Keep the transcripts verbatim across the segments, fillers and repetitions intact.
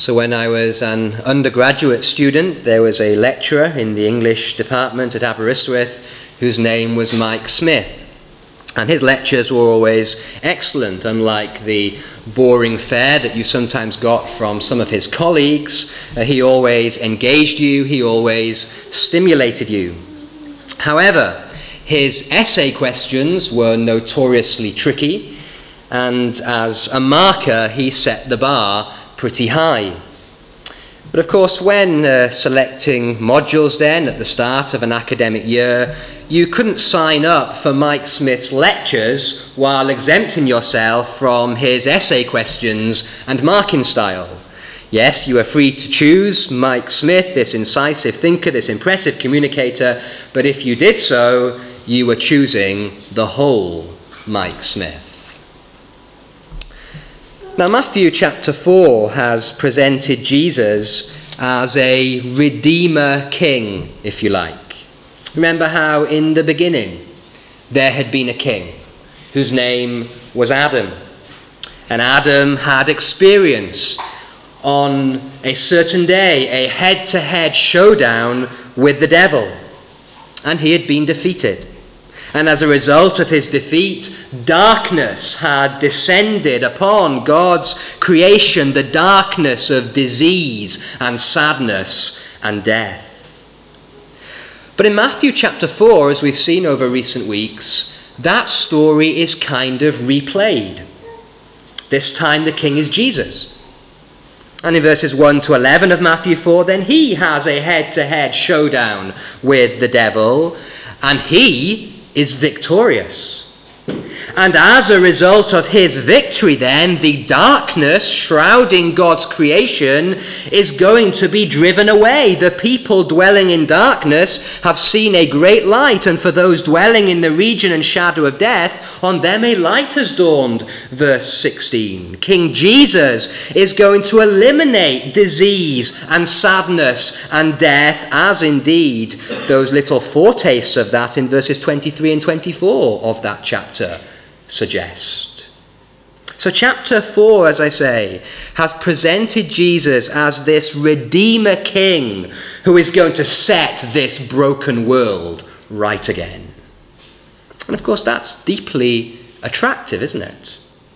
So when I was an undergraduate student, there was a lecturer in the English department at Aberystwyth whose name was Mike Smith. And his lectures were always excellent, unlike the boring fare that you sometimes got from some of his colleagues. Uh, he always engaged you, he always stimulated you. However, his essay questions were notoriously tricky, and as a marker, he set the bar pretty high. But of course, when uh, selecting modules then at the start of an academic year, you couldn't sign up for Mike Smith's lectures while exempting yourself from his essay questions and marking style. Yes, you were free to choose Mike Smith, this incisive thinker, this impressive communicator, but if you did so, you were choosing the whole Mike Smith. Now, Matthew chapter four has presented Jesus as a Redeemer King, if you like. Remember how in the beginning there had been a king whose name was Adam. And Adam had experienced on a certain day a head-to-head showdown with the devil. And he had been defeated. And as a result of his defeat, darkness had descended upon God's creation, the darkness of disease and sadness and death. But in Matthew chapter four, as we've seen over recent weeks, that story is kind of replayed. This time the king is Jesus. And in verses one to eleven of Matthew four, then he has a head-to-head showdown with the devil, and he is victorious. And as a result of his victory then, the darkness shrouding God's creation is going to be driven away. The people dwelling in darkness have seen a great light, and for those dwelling in the region and shadow of death, on them a light has dawned. Verse sixteen. King Jesus is going to eliminate disease and sadness and death, as indeed those little foretastes of that in verses twenty-three and twenty-four of that chapter suggest. So chapter four, as I say, has presented Jesus as this Redeemer King who is going to set this broken world right again. And of course that's deeply attractive, isn't it?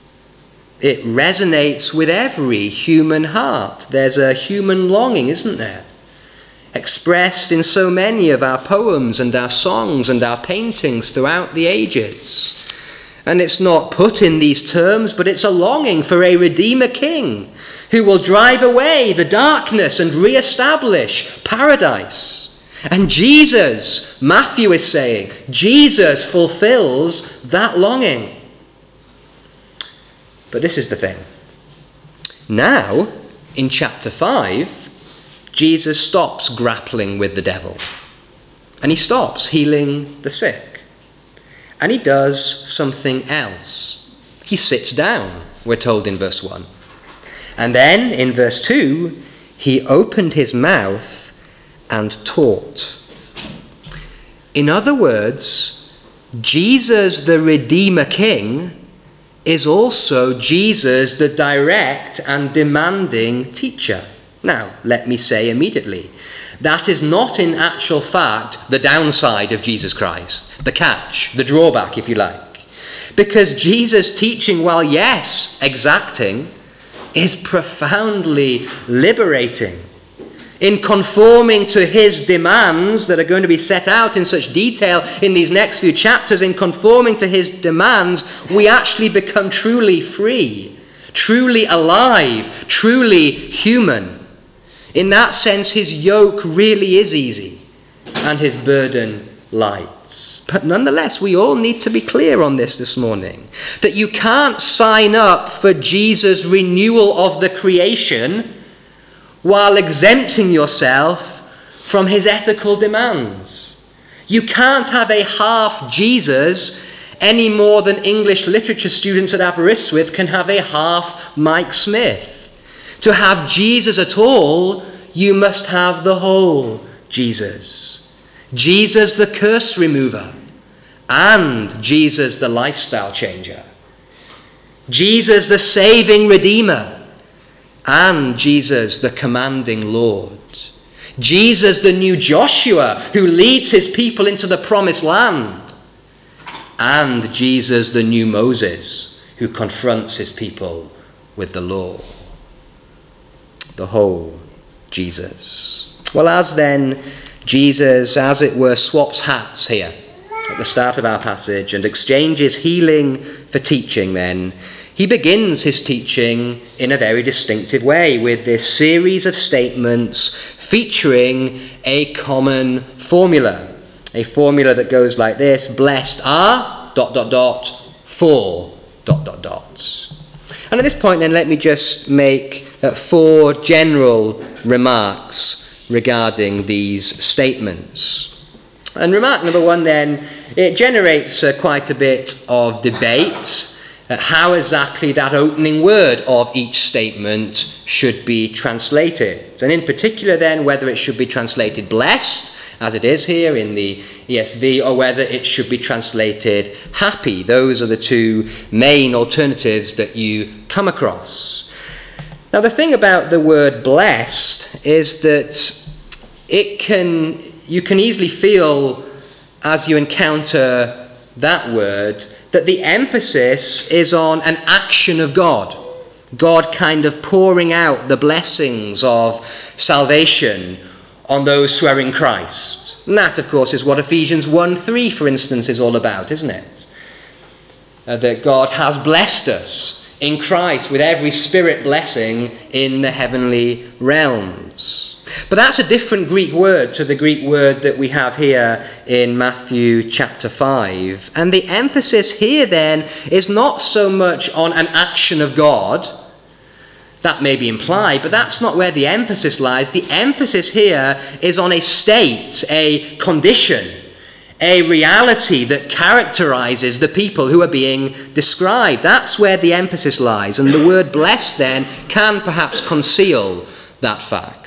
It resonates with every human heart. There's a human longing, isn't there? Expressed in so many of our poems and our songs and our paintings throughout the ages. And it's not put in these terms, but it's a longing for a Redeemer King who will drive away the darkness and re-establish paradise. And Jesus, Matthew is saying, Jesus fulfills that longing. But this is the thing. Now, in chapter five, Jesus stops grappling with the devil. And he stops healing the sick. And he does something else. He sits down, we're told in verse one. And then in verse two, he opened his mouth and taught. In other words, Jesus the Redeemer King is also Jesus the direct and demanding teacher. Now, let me say immediately, that is not in actual fact the downside of Jesus Christ, the catch, the drawback, if you like. Because Jesus' teaching, while yes, exacting, is profoundly liberating. In conforming to his demands that are going to be set out in such detail in these next few chapters, in conforming to his demands, we actually become truly free, truly alive, truly human. In that sense, his yoke really is easy and his burden light. But nonetheless, we all need to be clear on this this morning, that you can't sign up for Jesus' renewal of the creation while exempting yourself from his ethical demands. You can't have a half Jesus any more than English literature students at Aberystwyth can have a half Mike Smith. To have Jesus at all, you must have the whole Jesus. Jesus the curse remover and Jesus the lifestyle changer. Jesus the saving Redeemer and Jesus, the commanding Lord. Jesus, the new Joshua, who leads his people into the promised land. And Jesus, the new Moses, who confronts his people with the law. The whole Jesus. Well, as then Jesus, as it were, swaps hats here at the start of our passage and exchanges healing for teaching, then he begins his teaching in a very distinctive way with this series of statements featuring a common formula. A formula that goes like this: blessed are, dot, dot, dot, for, dot, dot, dot. And at this point then, let me just make uh, four general remarks regarding these statements. And remark number one then, it generates uh, quite a bit of debate uh, how exactly that opening word of each statement should be translated. And in particular then, whether it should be translated blessed, as it is here in the E S V, or whether it should be translated happy. Those are the two main alternatives that you come across. Now, the thing about the word blessed is that it can, you can easily feel, as you encounter that word, that the emphasis is on an action of God. God kind of pouring out the blessings of salvation on those who are in Christ. And that, of course, is what Ephesians one three, for instance, is all about, isn't it? Uh, that God has blessed us in Christ with every spirit blessing in the heavenly realms. But that's a different Greek word to the Greek word that we have here in Matthew chapter five. And the emphasis here then is not so much on an action of God. That may be implied, but that's not where the emphasis lies. The emphasis here is on a state, a condition, a reality that characterizes the people who are being described. That's where the emphasis lies. And the word blessed then can perhaps conceal that fact.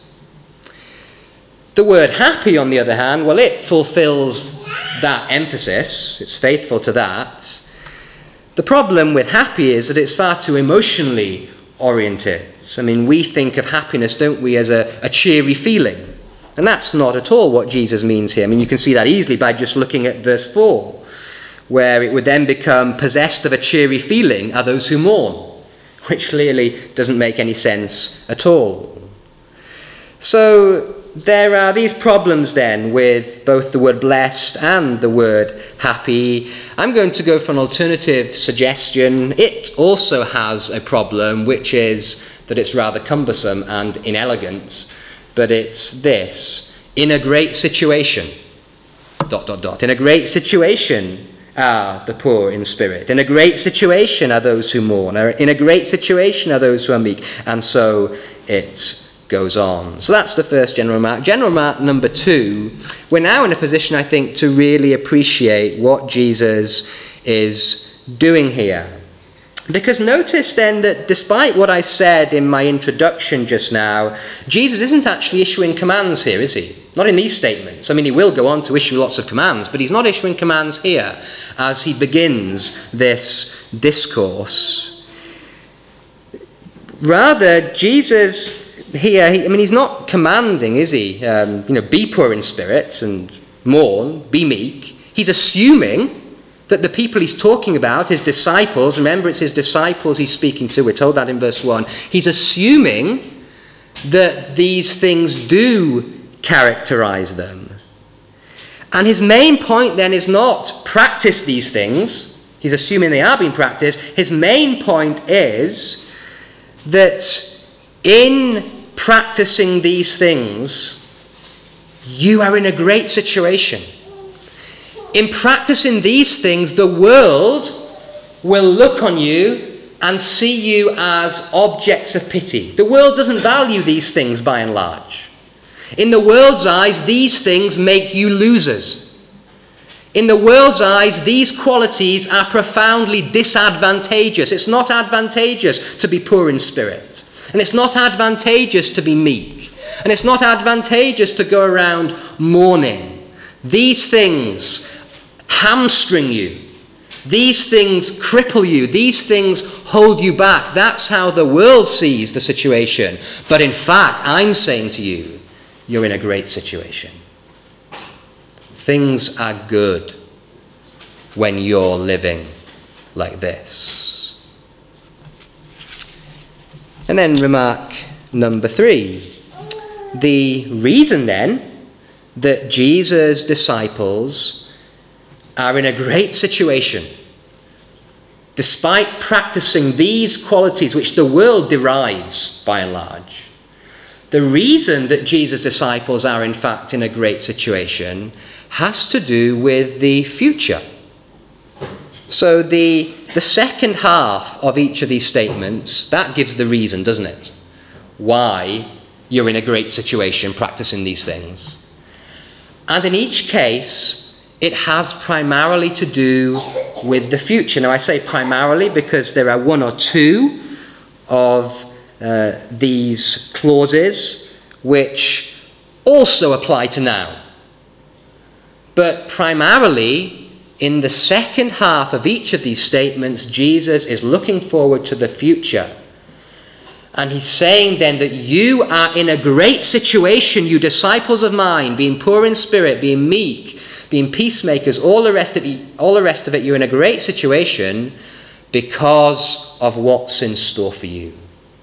The word happy, on the other hand, well, it fulfills that emphasis. It's faithful to that. The problem with happy is that it's far too emotionally oriented. I mean, we think of happiness, don't we, as a, a cheery feeling. And that's not at all what Jesus means here. I mean, you can see that easily by just looking at verse four, where it would then become possessed of a cheery feeling are those who mourn, which clearly doesn't make any sense at all. So there are these problems then with both the word blessed and the word happy. I'm going to go for an alternative suggestion. It also has a problem, which is that it's rather cumbersome and inelegant, but it's this: in a great situation, dot, dot, dot. In a great situation are the poor in spirit. In a great situation are those who mourn. In a great situation are those who are meek. And so it goes on. So that's the first general remark. General remark number two, we're now in a position, I think, to really appreciate what Jesus is doing here. Because notice then that despite what I said in my introduction just now, Jesus isn't actually issuing commands here, is he? Not in these statements. I mean, he will go on to issue lots of commands, but he's not issuing commands here as he begins this discourse. Rather, Jesus here, he, I mean, he's not commanding, is he? Um, you know, be poor in spirit and mourn, be meek. He's assuming that the people he's talking about, his disciples, remember it's his disciples he's speaking to, we're told that in verse one, he's assuming that these things do characterize them. And his main point then is not practice these things. He's assuming they are being practiced. His main point is that in practicing these things, you are in a great situation. In practicing these things, the world will look on you and see you as objects of pity. The world doesn't value these things by and large. In the world's eyes, these things make you losers. In the world's eyes, these qualities are profoundly disadvantageous. It's not advantageous to be poor in spirit. And it's not advantageous to be meek. And it's not advantageous to go around mourning. These things hamstring you These things cripple you. These things hold you back. That's how the world sees the situation. But in fact, I'm saying to you, you're in a great situation. Things are good when you're living like this. And then remark number three. The reason then that Jesus' disciples are in a great situation, despite practicing these qualities which the world derides by and large, the reason that Jesus' disciples are in fact in a great situation has to do with the future. So the, the second half of each of these statements, that gives the reason, doesn't it? Why you're in a great situation practicing these things. And in each case, it has primarily to do with the future. Now I say primarily because there are one or two of uh, these clauses which also apply to now. But primarily, in the second half of each of these statements, Jesus is looking forward to the future. And he's saying then that you are in a great situation, you disciples of mine, being poor in spirit, being meek, being peacemakers, all the rest of it, all the rest of it, you're in a great situation because of what's in store for you.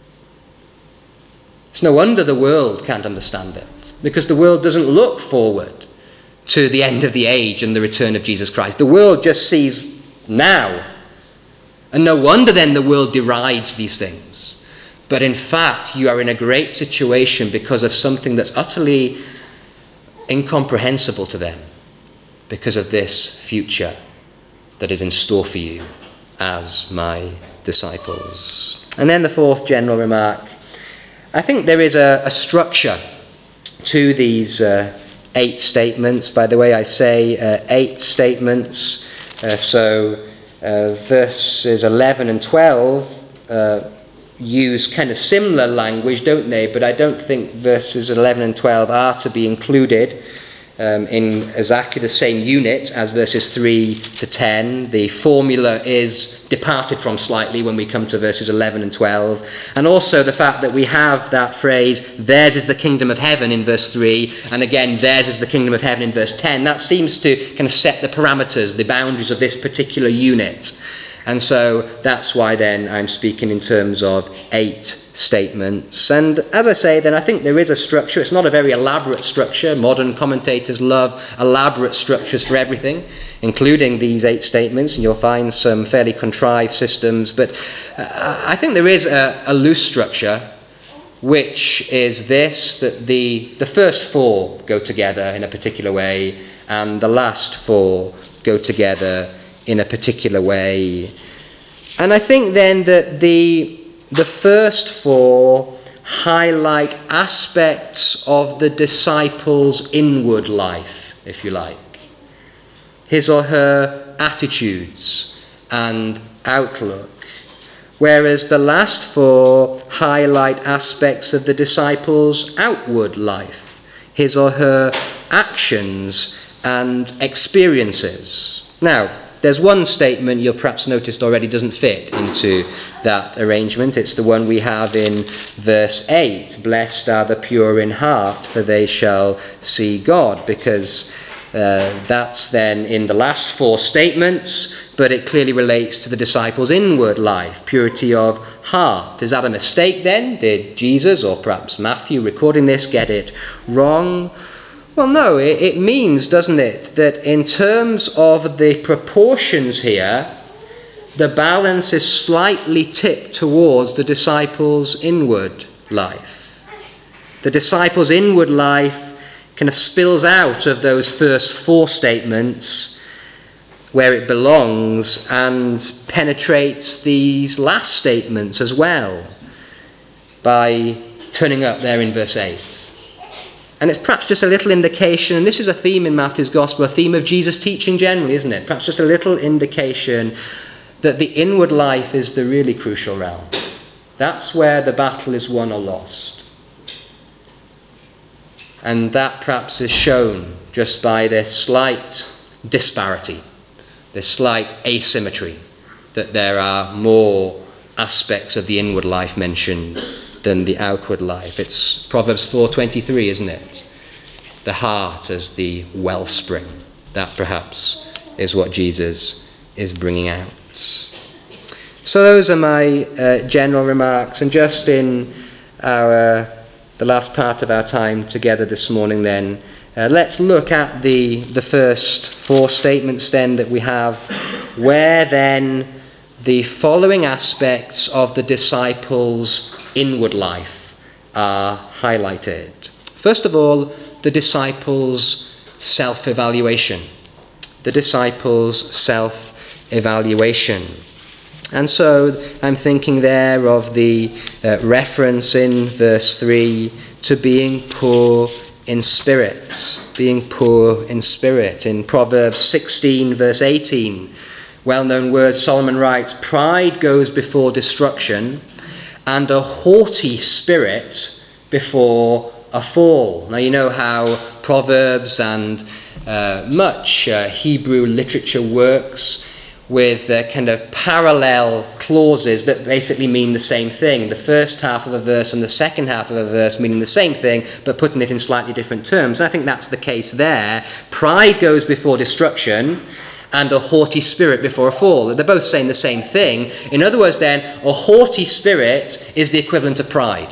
It's no wonder the world can't understand it, because the world doesn't look forward to the end of the age and the return of Jesus Christ. The world just sees now. And no wonder then the world derides these things. But in fact, you are in a great situation because of something that's utterly incomprehensible to them, because of this future that is in store for you as my disciples. And then the fourth general remark. I think there is a, a structure to these uh, eight statements. By the way, I say uh, eight statements. Uh, so uh, verses eleven and twelve uh, use kind of similar language, don't they? But I don't think verses eleven and twelve are to be included um, in exactly the same unit as verses three to ten. The formula is departed from slightly when we come to verses eleven and twelve. And also the fact that we have that phrase, theirs is the kingdom of heaven in verse three, and again, theirs is the kingdom of heaven in verse ten. That seems to kind of set the parameters, the boundaries of this particular unit. And so that's why then I'm speaking in terms of eight statements. And as I say, then I think there is a structure. It's not a very elaborate structure. Modern commentators love elaborate structures for everything, including these eight statements, and you'll find some fairly contrived systems. But uh, I think there is a, a loose structure, which is this, that the, the first four go together in a particular way, and the last four go together in a particular way. And I think then that the, the first four highlight aspects of the disciples' inward life, if you like. His or her attitudes and outlook. Whereas the last four highlight aspects of the disciples' outward life. His or her actions and experiences. Now, there's one statement you'll perhaps noticed already doesn't fit into that arrangement. It's the one we have in verse eight. Blessed are the pure in heart, for they shall see God. Because uh, that's then in the last four statements, but it clearly relates to the disciples' inward life, purity of heart. Is that a mistake then? Did Jesus, or perhaps Matthew recording this, get it wrong? Well, no, it, it means, doesn't it, that in terms of the proportions here, the balance is slightly tipped towards the disciples' inward life. The disciples' inward life kind of spills out of those first four statements where it belongs and penetrates these last statements as well by turning up there in verse eight. And it's perhaps just a little indication, and this is a theme in Matthew's Gospel, a theme of Jesus' teaching generally, isn't it? Perhaps just a little indication that the inward life is the really crucial realm. That's where the battle is won or lost. And that perhaps is shown just by this slight disparity this slight asymmetry, that there are more aspects of the inward life mentioned than the outward life. It's Proverbs four twenty-three, isn't it? The heart as the wellspring. That perhaps is what Jesus is bringing out. So those are my uh, general remarks, and just in our the last part of our time together this morning then, uh, let's look at the, the first four statements then that we have, where then the following aspects of the disciples' inward life are highlighted. First of all, the disciples' self-evaluation. The disciples' self-evaluation. And so I'm thinking there of the uh, reference in verse three to being poor in spirit. Being poor in spirit. In Proverbs sixteen, verse eighteen, well-known words, Solomon writes, "Pride goes before destruction, and a haughty spirit before a fall." Now you know how Proverbs and uh, much uh, Hebrew literature works with uh, kind of parallel clauses that basically mean the same thing. The first half of a verse and the second half of a verse meaning the same thing, but putting it in slightly different terms. And I think that's the case there. Pride goes before destruction, and a haughty spirit before a fall. They're both saying the same thing. In other words then, a haughty spirit is the equivalent of pride.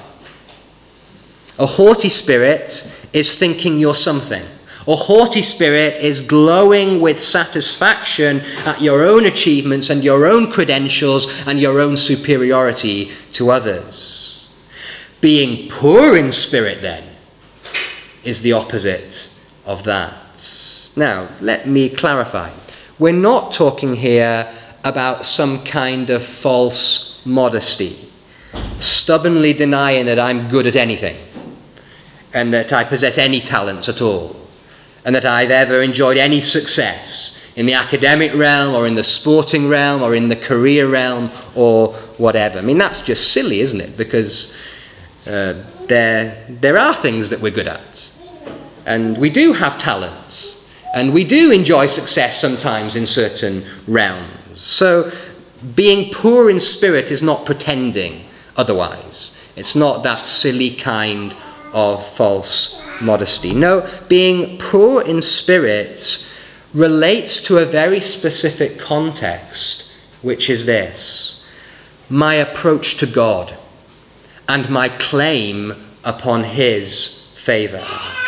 A haughty spirit is thinking you're something. A haughty spirit is glowing with satisfaction at your own achievements and your own credentials and your own superiority to others. Being poor in spirit, then, is the opposite of that. Now, let me clarify. We're not talking here about some kind of false modesty, stubbornly denying that I'm good at anything and that I possess any talents at all, and that I've ever enjoyed any success in the academic realm or in the sporting realm or in the career realm or whatever. I mean, that's just silly, isn't it? Because uh, there, there are things that we're good at. And we do have talents. And we do enjoy success sometimes in certain realms. So being poor in spirit is not pretending otherwise. It's not that silly kind of false modesty. No, being poor in spirit relates to a very specific context, which is this: my approach to God and my claim upon his favour.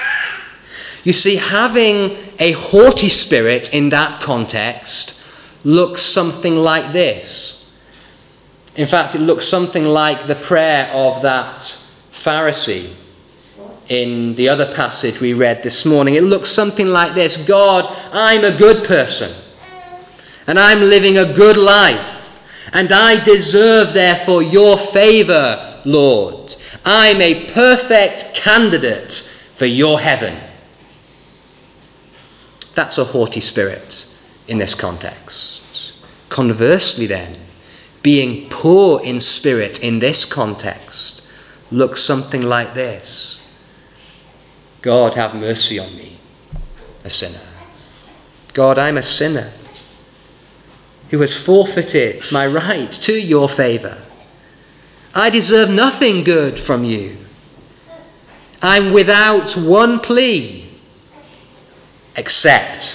You see, having a haughty spirit in that context looks something like this. In fact, it looks something like the prayer of that Pharisee in the other passage we read this morning. It looks something like this: God, I'm a good person, and I'm living a good life, and I deserve, therefore, your favour, Lord. I'm a perfect candidate for your heaven. That's a haughty spirit in this context. Conversely, then, being poor in spirit in this context looks something like this: God, have mercy on me, a sinner. God, I'm a sinner who has forfeited my right to your favour. I deserve nothing good from you. I'm without one plea except,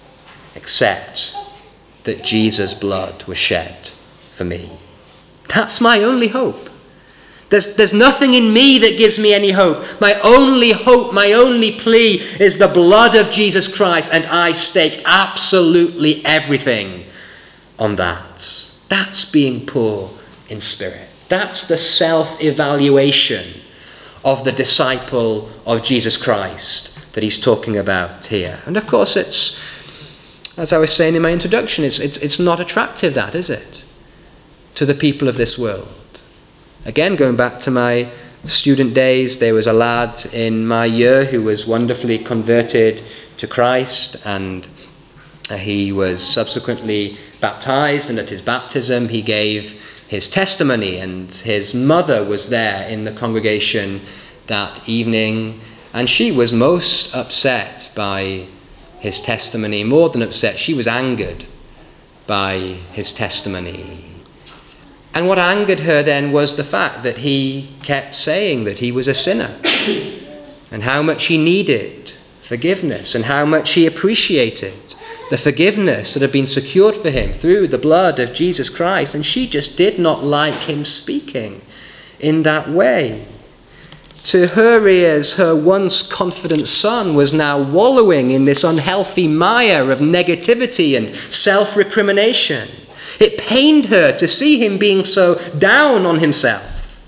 except that Jesus' blood was shed for me. That's my only hope. There's, there's nothing in me that gives me any hope. My only hope, my only plea is the blood of Jesus Christ, and I stake absolutely everything on that. That's being poor in spirit. That's the self-evaluation of the disciple of Jesus Christ that he's talking about here. And of course, it's, as I was saying in my introduction, it's, it's, it's not attractive, that, is it, to the people of this world. Again, going back to my student days, there was a lad in my year who was wonderfully converted to Christ, and he was subsequently baptized, and at his baptism he gave his testimony, and his mother was there in the congregation that evening, and she was most upset by his testimony. More than upset, she was angered by his testimony. And what angered her then was the fact that he kept saying that he was a sinner and how much he needed forgiveness and how much he appreciated the forgiveness that had been secured for him through the blood of Jesus Christ. And she just did not like him speaking in that way. To her ears, her once confident son was now wallowing in this unhealthy mire of negativity and self-recrimination. It pained her to see him being so down on himself.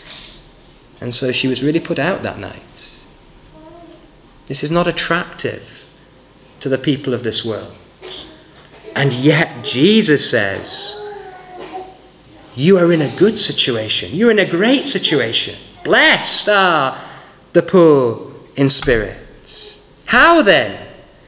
And so she was really put out that night. This is not attractive to the people of this world. And yet Jesus says, you are in a good situation. You're in a great situation. Blessed are the poor in spirit. How then?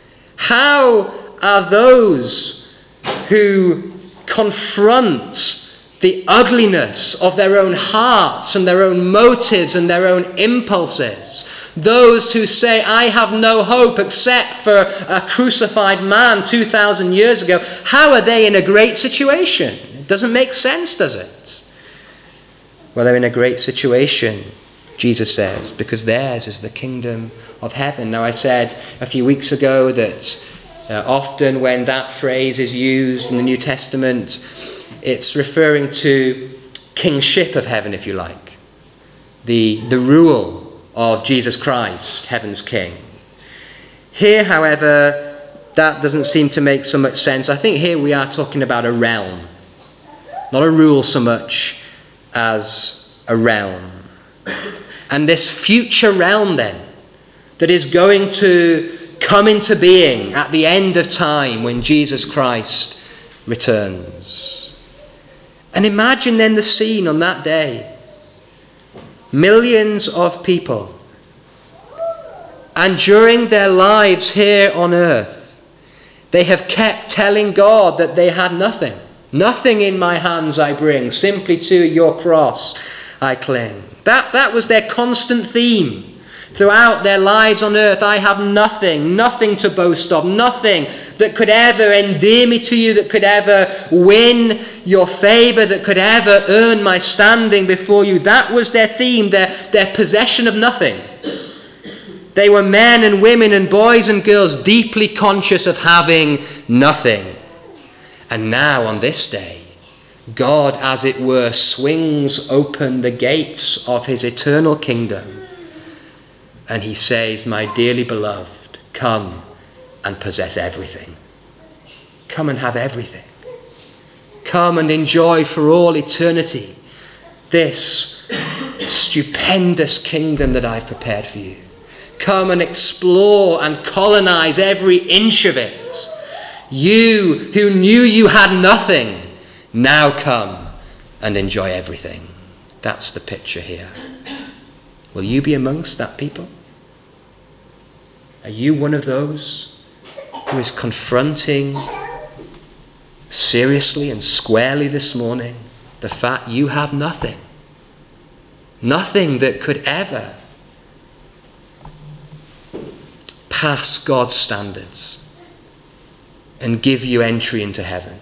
How are those who confront the ugliness of their own hearts and their own motives and their own impulses, those who say, I have no hope except for a crucified man two thousand years ago, how are they in a great situation? It doesn't make sense, does it? Well, they're in a great situation, Jesus says, because theirs is the kingdom of heaven. Now, I said a few weeks ago that uh, often when that phrase is used in the New Testament, it's referring to kingship of heaven, if you like. The, the rule of Jesus Christ, heaven's king. Here, however, that doesn't seem to make so much sense. I think here we are talking about a realm, not a rule so much as a realm. And this future realm then, that is going to come into being at the end of time when Jesus Christ returns. And imagine then the scene on that day. Millions of people. And during their lives here on earth, they have kept telling God that they had nothing. Nothing in my hands I bring, simply to your cross I cling. That, that was their constant theme throughout their lives on earth. I have nothing, nothing to boast of, nothing that could ever endear me to you, that could ever win your favour, that could ever earn my standing before you. That was their theme, their, their possession of nothing. They were men and women and boys and girls deeply conscious of having nothing. And now on this day, God, as it were, swings open the gates of his eternal kingdom. And he says, my dearly beloved, come and possess everything. Come and have everything. Come and enjoy for all eternity this stupendous kingdom that I've prepared for you. Come and explore and colonize every inch of it. You who knew you had nothing, now come and enjoy everything. That's the picture here. Will you be amongst that people? Are you one of those who is confronting seriously and squarely this morning the fact you have nothing? Nothing that could ever pass God's standards and give you entry into heaven.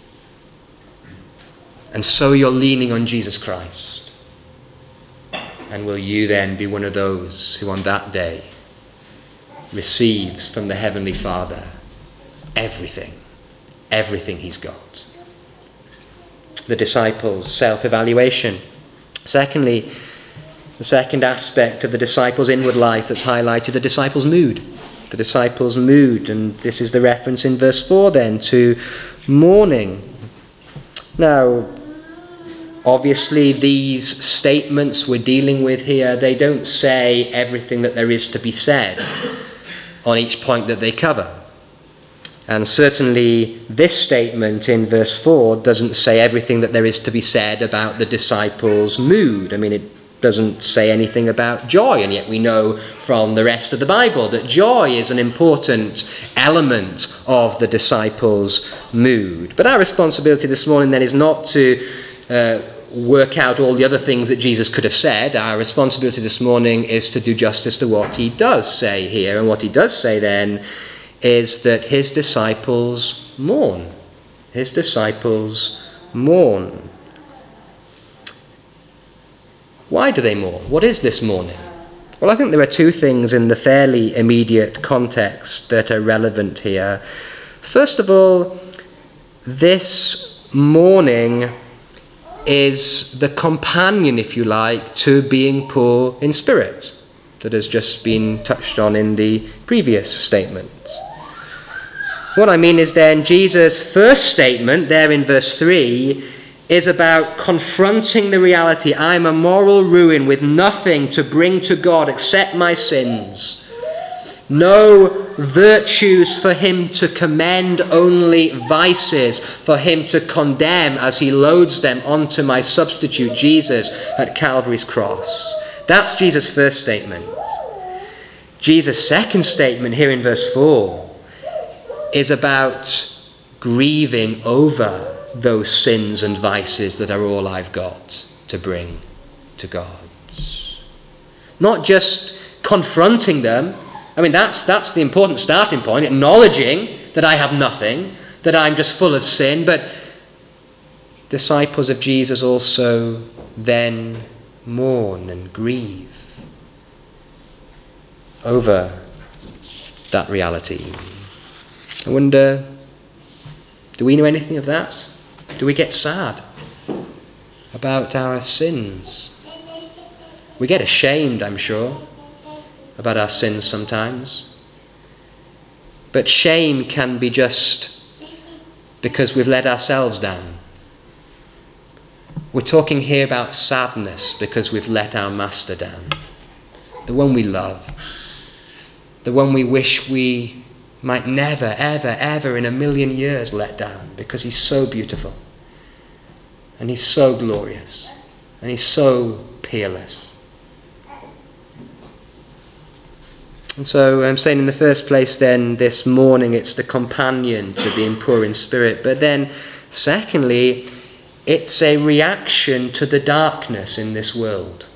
And so you're leaning on Jesus Christ. And will you then be one of those who on that day receives from the Heavenly Father everything, everything he's got? The disciples' self-evaluation. Secondly, the second aspect of the disciples' inward life that's highlighted, the disciples' mood. The disciples' mood, and this is the reference in verse four then to mourning. Now, obviously these statements we're dealing with here, they don't say everything that there is to be said on each point that they cover. And certainly this statement in verse four doesn't say everything that there is to be said about the disciples' mood. I mean, it doesn't say anything about joy, and yet we know from the rest of the Bible that joy is an important element of the disciples' mood. But our responsibility this morning then is not to uh, work out all the other things that Jesus could have said. Our responsibility this morning is to do justice to what he does say here. And what he does say then is that his disciples mourn. his disciples mourn. Why do they mourn? What is this mourning? Well, I think there are two things in the fairly immediate context that are relevant here. First of all, this mourning is the companion, if you like, to being poor in spirit, that has just been touched on in the previous statement. What I mean is then Jesus' first statement there in verse three is about confronting the reality. I'm a moral ruin with nothing to bring to God except my sins. No virtues for him to commend, only vices for him to condemn as he loads them onto my substitute Jesus at Calvary's cross. That's Jesus' first statement. Jesus' second statement here in verse four is about grieving over those sins and vices that are all I've got to bring to God. Not just confronting them. I mean, that's that's the important starting point, acknowledging that I have nothing, that I'm just full of sin. But disciples of Jesus also then mourn and grieve over that reality. I wonder, do we know anything of that? Do we get sad about our sins? We get ashamed, I'm sure, about our sins sometimes. But shame can be just because we've let ourselves down. We're talking here about sadness because we've let our master down. The one we love. The one we wish we might never, ever, ever in a million years let down, because he's so beautiful. And he's so glorious. And he's so peerless. And so I'm saying in the first place then, this mourning, it's the companion to being poor in spirit. But then secondly, it's a reaction to the darkness in this world.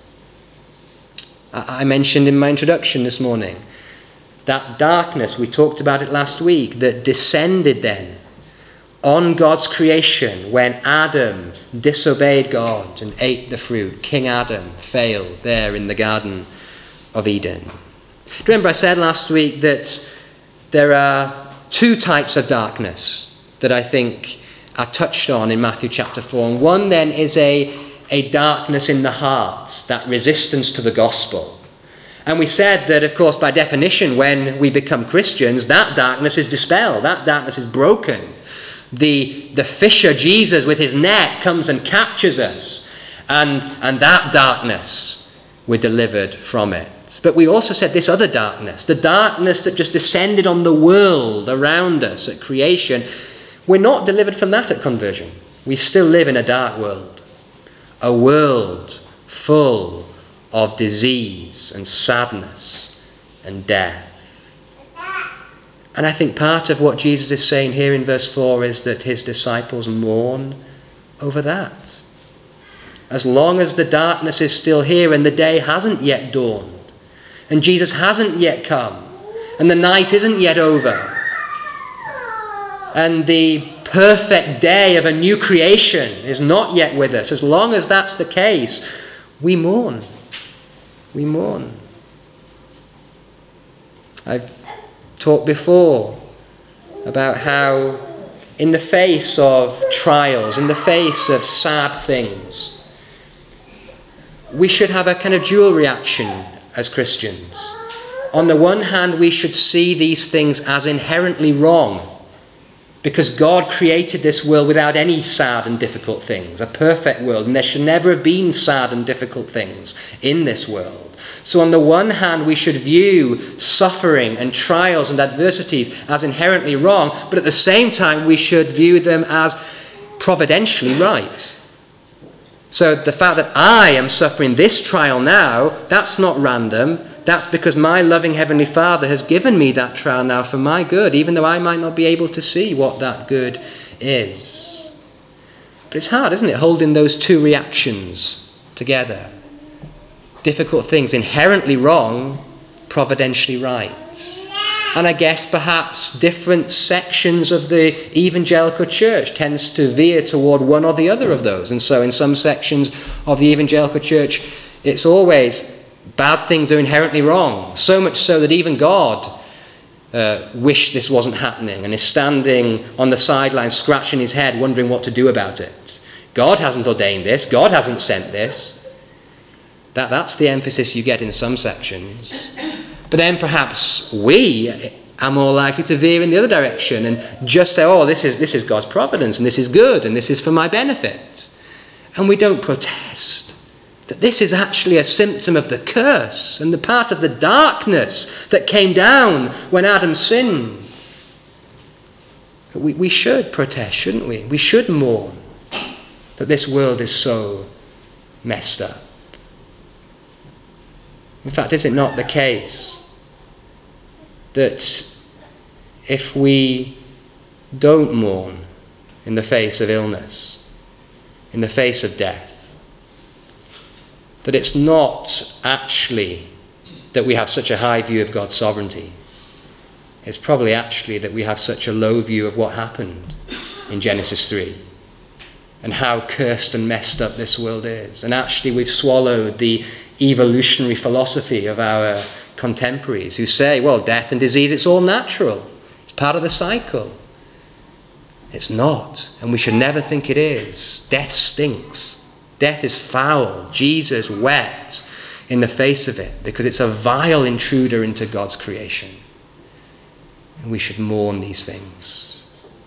I mentioned in my introduction this morning, that darkness, we talked about it last week, that descended then on God's creation when Adam disobeyed God and ate the fruit. King Adam failed there in the Garden of Eden. Do you remember I said last week that there are two types of darkness that I think are touched on in Matthew chapter four. And one then is a, a darkness in the heart, that resistance to the gospel. And we said that, of course, by definition, when we become Christians, that darkness is dispelled. That darkness is broken. The, the fisher, Jesus, with his net, comes and captures us. And, and that darkness, we're delivered from it. But we also said this other darkness, the darkness that just descended on the world around us at creation, we're not delivered from that at conversion. We still live in a dark world. A world full of disease and sadness and death. And I think part of what Jesus is saying here in verse four is that his disciples mourn over that. As long as the darkness is still here and the day hasn't yet dawned, and Jesus hasn't yet come, and the night isn't yet over, and the perfect day of a new creation is not yet with us, as long as that's the case, we mourn. We mourn. I've talked before about how in the face of trials, in the face of sad things, we should have a kind of dual reaction as Christians. On the one hand, we should see these things as inherently wrong, because God created this world without any sad and difficult things, a perfect world, and there should never have been sad and difficult things in this world. So on the one hand, we should view suffering and trials and adversities as inherently wrong, but at the same time, we should view them as providentially right. So the fact that I am suffering this trial now, that's not random. That's because my loving Heavenly Father has given me that trial now for my good, even though I might not be able to see what that good is. But it's hard, isn't it, holding those two reactions together. Difficult things, inherently wrong, providentially right. And I guess perhaps different sections of the evangelical church tends to veer toward one or the other of those. And so in some sections of the evangelical church, it's always bad things are inherently wrong. So much so that even God uh, wished this wasn't happening and is standing on the sidelines scratching his head wondering what to do about it. God hasn't ordained this. God hasn't sent this. That, that's the emphasis you get in some sections. But then perhaps we are more likely to veer in the other direction and just say, oh, this is this is God's providence and this is good and this is for my benefit. And we don't protest that this is actually a symptom of the curse and the part of the darkness that came down when Adam sinned. We, we should protest, shouldn't we? We should mourn that this world is so messed up. In fact, is it not the case that if we don't mourn in the face of illness, in the face of death, that it's not actually that we have such a high view of God's sovereignty. It's probably actually that we have such a low view of what happened in Genesis three and how cursed and messed up this world is. And actually we've swallowed the evolutionary philosophy of our contemporaries who say, well, death and disease, it's all natural. It's part of the cycle. It's not, and we should never think it is. Death stinks. Death is foul. Jesus wept in the face of it because it's a vile intruder into God's creation. And we should mourn these things.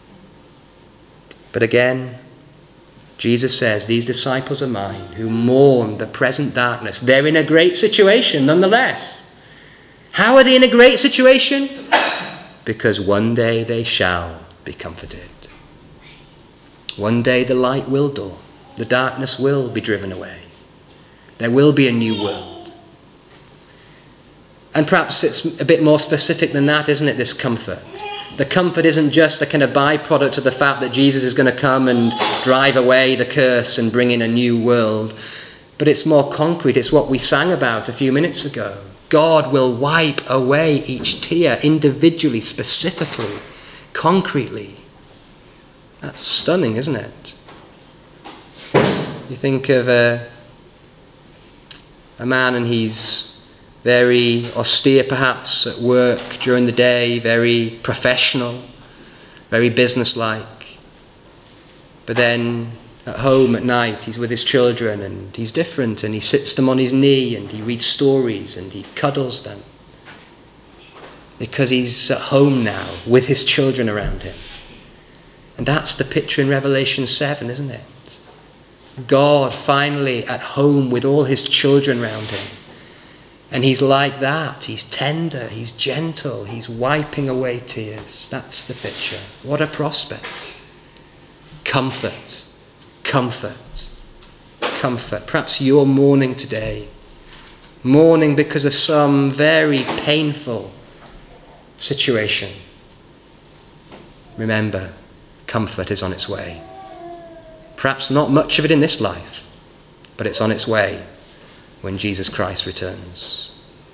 But again, Jesus says, these disciples of mine who mourn the present darkness, they're in a great situation nonetheless. How are they in a great situation? Because one day they shall be comforted. One day the light will dawn. The darkness will be driven away. There will be a new world. And perhaps it's a bit more specific than that, isn't it, this comfort? The comfort isn't just a kind of byproduct of the fact that Jesus is going to come and drive away the curse and bring in a new world. But it's more concrete. It's what we sang about a few minutes ago. God will wipe away each tear individually, specifically, concretely. That's stunning, isn't it? You think of a, a man and he's very austere perhaps at work during the day, very professional, very businesslike. But then at home at night he's with his children and he's different and he sits them on his knee and he reads stories and he cuddles them. Because he's at home now with his children around him. And that's the picture in Revelation seven, isn't it? God finally at home with all his children around him. And he's like that. He's tender, he's gentle, he's wiping away tears. That's the picture. What a prospect. Comfort, comfort, comfort. Perhaps you're mourning today. Mourning because of some very painful situation. Remember, comfort is on its way. Perhaps not much of it in this life, but it's on its way when Jesus Christ returns.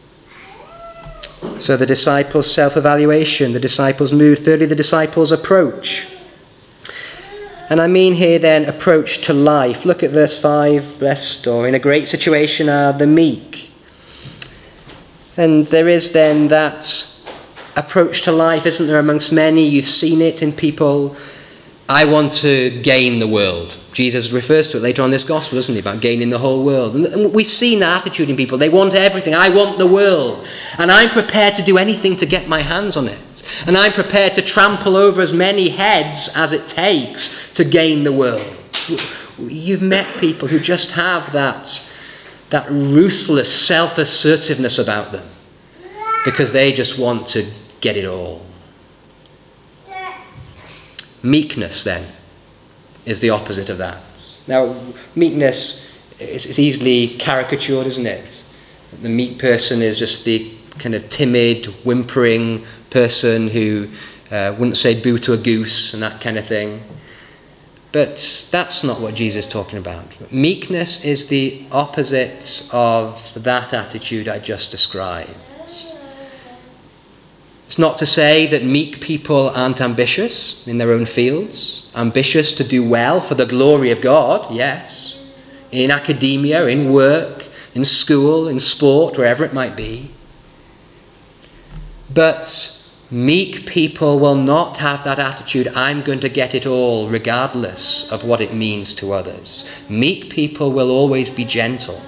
So the disciples' self-evaluation, the disciples' mood, thirdly, the disciples' approach. And I mean here then approach to life. Look at verse five, blessed or in a great situation are the meek. And there is then that approach to life, isn't there, amongst many? You've seen it in people. I want to gain the world. Jesus refers to it later on in this gospel, doesn't he, about gaining the whole world. And we've seen that attitude in people. They want everything. I want the world. And I'm prepared to do anything to get my hands on it. And I'm prepared to trample over as many heads as it takes to gain the world. You've met people who just have that, that ruthless self-assertiveness about them because they just want to get it all. Meekness, then, is the opposite of that. Now, meekness is, is easily caricatured, isn't it? The meek person is just the kind of timid, whimpering person who uh, wouldn't say boo to a goose and that kind of thing. But that's not what Jesus is talking about. Meekness is the opposite of that attitude I just described. It's not to say that meek people aren't ambitious in their own fields, ambitious to do well for the glory of God, yes, in academia, in work, in school, in sport, wherever it might be. But meek people will not have that attitude, I'm going to get it all regardless of what it means to others. Meek people will always be gentle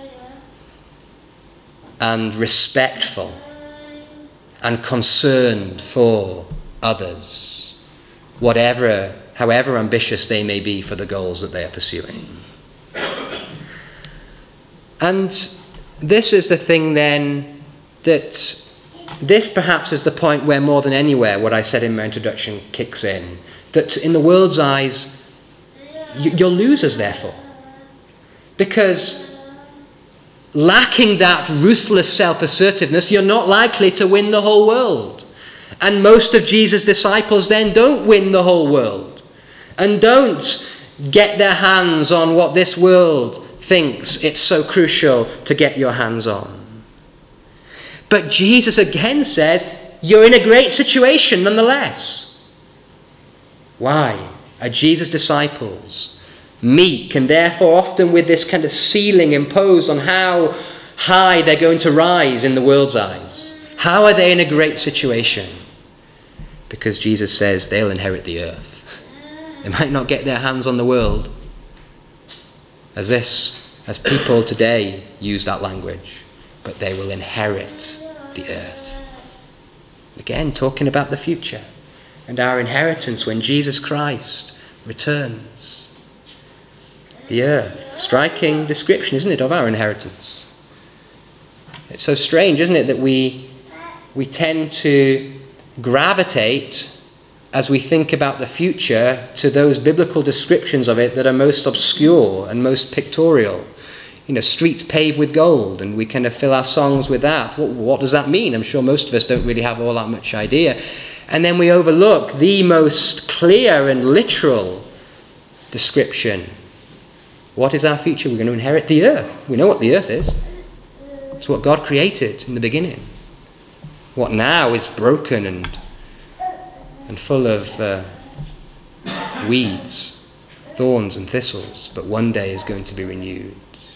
and respectful and concerned for others, whatever, however ambitious they may be for the goals that they are pursuing. And this is the thing then, that this perhaps is the point where more than anywhere what I said in my introduction kicks in, that in the world's eyes you're losers therefore, because lacking that ruthless self-assertiveness, you're not likely to win the whole world. And most of Jesus' disciples then don't win the whole world and don't get their hands on what this world thinks it's so crucial to get your hands on. But Jesus again says, you're in a great situation nonetheless. Why? Are Jesus' disciples meek, and therefore often with this kind of ceiling imposed on how high they're going to rise in the world's eyes? How are they in a great situation? Because Jesus says they'll inherit the earth. They might not get their hands on the world, as this, as people today use that language, but they will inherit the earth. Again, talking about the future and our inheritance when Jesus Christ returns. The earth. Striking description, isn't it, of our inheritance? It's so strange, isn't it, that we we tend to gravitate as we think about the future to those biblical descriptions of it that are most obscure and most pictorial. You know, streets paved with gold, and we kind of fill our songs with that. What, what does that mean? I'm sure most of us don't really have all that much idea. And then we overlook the most clear and literal description. What is our future? We're going to inherit the earth. We know what the earth is. It's what God created in the beginning. What now is broken and and full of uh, weeds, thorns and thistles, but one day is going to be renewed.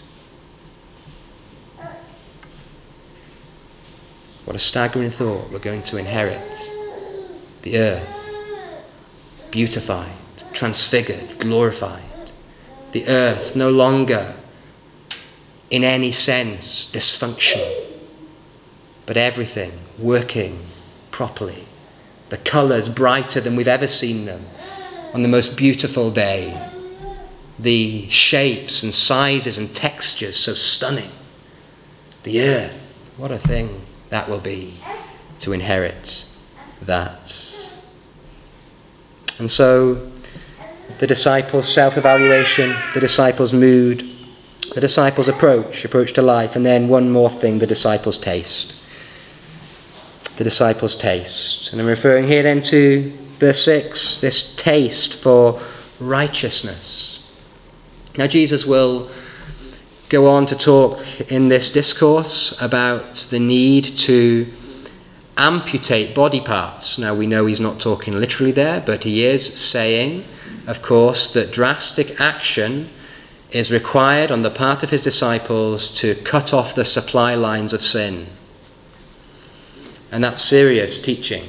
What a staggering thought. We're going to inherit the earth, beautified, transfigured, glorified. The earth no longer in any sense dysfunctional, but everything working properly. The colours brighter than we've ever seen them on the most beautiful day. The shapes and sizes and textures so stunning. The earth, what a thing that will be to inherit that. And so the disciples' self-evaluation, the disciples' mood, the disciples' approach, approach to life, and then one more thing, the disciples' taste. The disciples' taste. And I'm referring here then to verse six, this taste for righteousness. Now Jesus will go on to talk in this discourse about the need to amputate body parts. Now we know he's not talking literally there, but he is saying, of course, that drastic action is required on the part of his disciples to cut off the supply lines of sin. And that's serious teaching.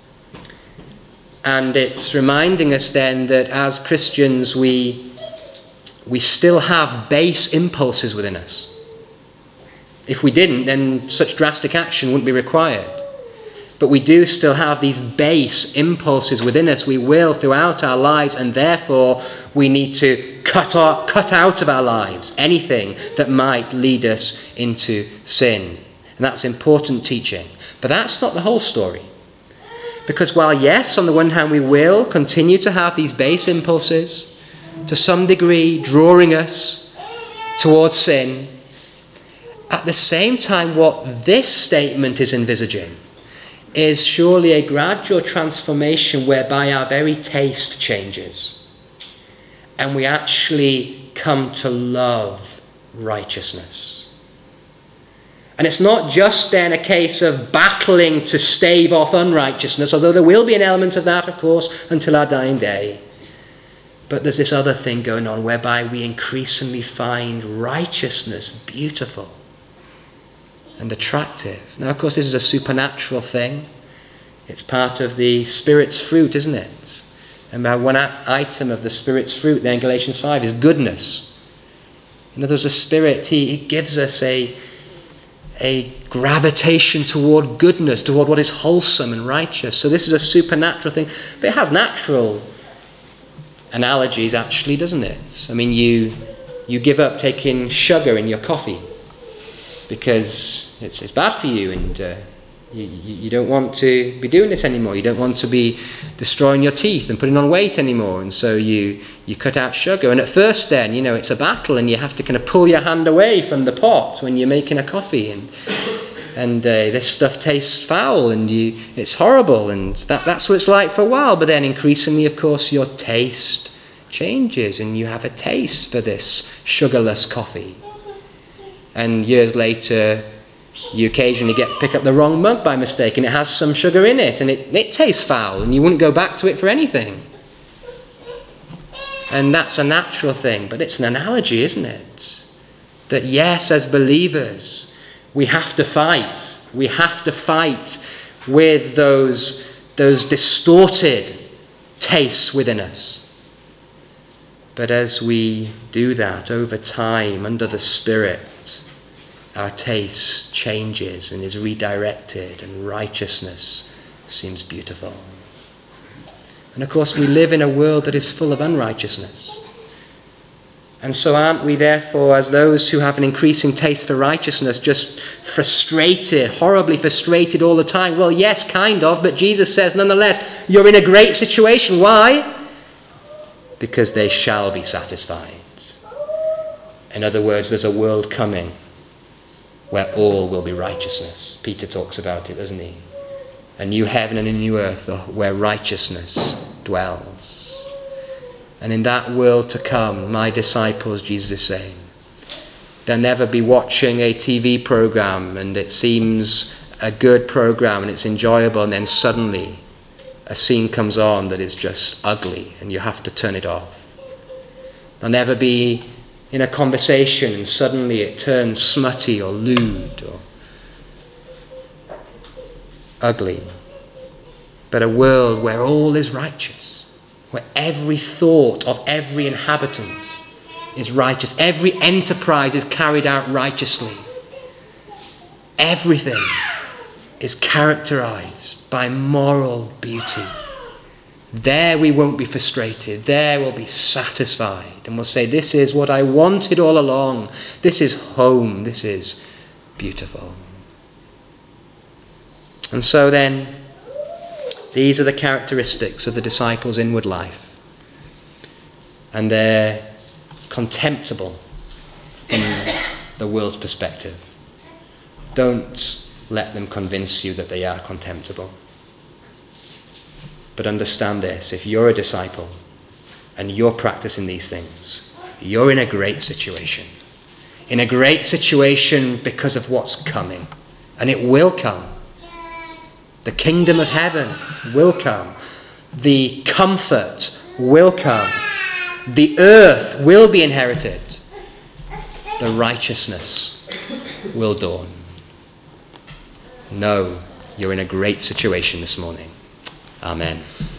And it's reminding us then that as Christians we we still have base impulses within us. If we didn't, then such drastic action wouldn't be required. But we do still have these base impulses within us. We will throughout our lives, and therefore we need to cut out, cut out of our lives anything that might lead us into sin. And that's important teaching. But that's not the whole story. Because while, yes, on the one hand we will continue to have these base impulses, to some degree drawing us towards sin, at the same time what this statement is envisaging is surely a gradual transformation whereby our very taste changes and we actually come to love righteousness. And it's not just then a case of battling to stave off unrighteousness, although there will be an element of that, of course, until our dying day. But there's this other thing going on whereby we increasingly find righteousness beautiful and attractive. Now, of course, this is a supernatural thing. It's part of the Spirit's fruit, isn't it? And one item of the Spirit's fruit there in Galatians five is goodness. In other words, the Spirit, he gives us a, a gravitation toward goodness, toward what is wholesome and righteous. So this is a supernatural thing. But it has natural analogies, actually, doesn't it? I mean, you you give up taking sugar in your coffee because it's it's bad for you, and uh, you, you don't want to be doing this anymore. You don't want to be destroying your teeth and putting on weight anymore, and so you you cut out sugar. And at first then, you know, it's a battle, and you have to kind of pull your hand away from the pot when you're making a coffee, and and uh, this stuff tastes foul, and you it's horrible, and that that's what it's like for a while. But then increasingly, of course, your taste changes, and you have a taste for this sugarless coffee. And years later, you occasionally get pick up the wrong mug by mistake, and it has some sugar in it, and it, it tastes foul, and you wouldn't go back to it for anything. And that's a natural thing, but it's an analogy, isn't it? That yes, as believers, we have to fight. We have to fight with those, those distorted tastes within us. But as we do that over time, under the Spirit, our taste changes and is redirected, and righteousness seems beautiful. And of course, we live in a world that is full of unrighteousness. And so aren't we therefore, as those who have an increasing taste for righteousness, just frustrated, horribly frustrated all the time? Well, yes, kind of, but Jesus says nonetheless, you're in a great situation. Why? Because they shall be satisfied. In other words, there's a world coming where all will be righteousness. Peter talks about it, doesn't he? A new heaven and a new earth where righteousness dwells. And in that world to come, my disciples, Jesus is saying, they'll never be watching a T V program and it seems a good program and it's enjoyable, and then suddenly a scene comes on that is just ugly and you have to turn it off. They'll never be in a conversation and suddenly it turns smutty or lewd or ugly. But a world where all is righteous, where every thought of every inhabitant is righteous, every enterprise is carried out righteously, everything is characterized by moral beauty. There we won't be frustrated. There we'll be satisfied. And we'll say, this is what I wanted all along. This is home. This is beautiful. And so then, these are the characteristics of the disciples' inward life. And they're contemptible from the world's perspective. Don't let them convince you that they are contemptible. But understand this, if you're a disciple and you're practicing these things, you're in a great situation. In a great situation because of what's coming. And it will come. The kingdom of heaven will come. The comfort will come. The earth will be inherited. The righteousness will dawn. No, you're in a great situation this morning. Amen.